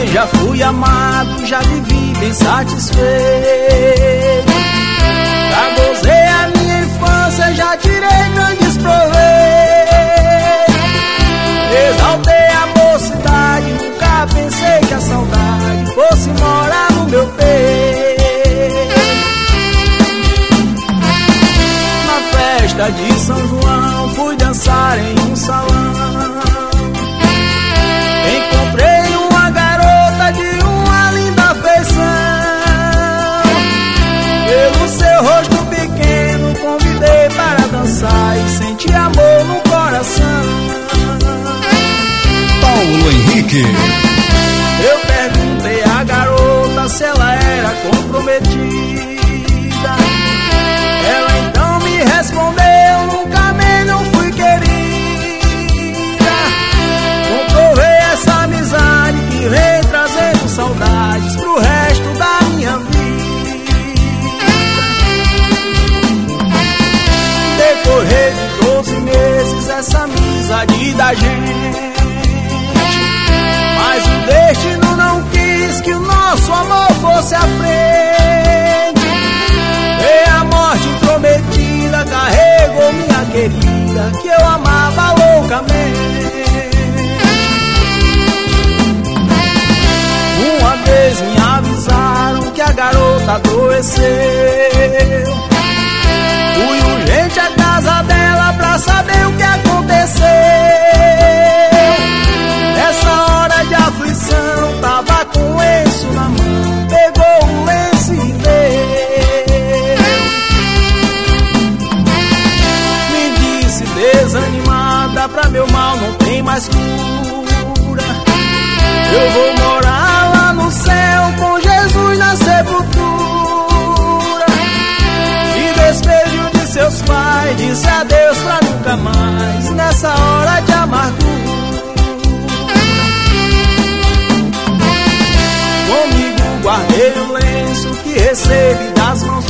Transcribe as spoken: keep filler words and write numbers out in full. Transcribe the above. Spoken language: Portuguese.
bem, já fui amado, já vivi bem satisfeito. Já gozei a minha infância, já tirei grandes proveitos. Exaltei a mocidade, nunca pensei que a saudade fosse morar no meu peito. Na festa de São João, fui dançar em um salão. Encontrei uma garota de uma linda feição. Pelo seu rosto pequeno, convidei para dançar e senti amor no coração. Paulo Henrique. Eu perguntei à garota se ela era comprometida. Ela então me respondeu: nunca amei, não fui querida. Comprovei essa amizade que vem trazendo saudades pro resto da minha vida. Decorrer de doze meses essa amizade da gente, mas o destino não quis que o nosso amor fosse à frente. E a morte prometida carregou minha querida, que eu amava loucamente. Uma vez me avisaram que a garota adoeceu. Fui urgente à casa dela pra saber o que aconteceu. Nessa hora de aflição, tava com o lenço na mão, pegou o lenço e veio. Me disse desanimada, pra meu mal não tem mais cura. Eu vou morar lá no céu com Jesus na sepultura. Se despediu de seus pais, disse adeus pra nunca mais, nessa hora de amargura. Comigo guardei o lenço que recebi das mãos